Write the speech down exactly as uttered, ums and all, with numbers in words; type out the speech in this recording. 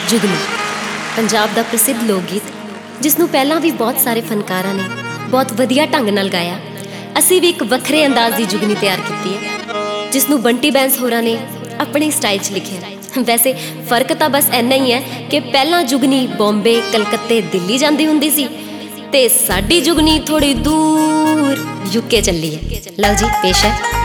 जुगनू पंजाब ਦਾ ਪ੍ਰਸਿੱਧ ਲੋਕ ਗੀਤ ਜਿਸ ਨੂੰ ਪਹਿਲਾਂ ਵੀ ਬਹੁਤ ਸਾਰੇ ਫਨਕਾਰਾਂ ਨੇ ਬਹੁਤ ਵਧੀਆ ਢੰਗ ਨਾਲ ਗਾਇਆ। ਅਸੀਂ ਵੀ ਇੱਕ ਵੱਖਰੇ ਅੰਦਾਜ਼ ਦੀ ਜੁਗਨੀ ਤਿਆਰ ਕੀਤੀ ਹੈ ਜਿਸ ਨੂੰ ਬੰਟੀ ਬੈਂਸ ਹੋਰਾਂ ਨੇ ਆਪਣੇ ਸਟਾਈਲ 'ਚ ਲਿਖਿਆ। ਵੈਸੇ ਫਰਕ ਤਾਂ ਬਸ ਇੰਨਾ ਹੀ ਹੈ ਕਿ ਪਹਿਲਾਂ ਜੁਗਨੀ ਬੰਬੇ, ਕਲਕੱਤੇ, ਦਿੱਲੀ ਜਾਂਦੀ ਹੁੰਦੀ ਸੀ ਤੇ ਸਾਡੀ ਜੁਗਨੀ ਥੋੜੀ ਦੂਰ ਯੂਕੇ ਚੱਲੀ ਹੈ। ਲਓ ਜੀ ਪੇਸ਼ ਹੈ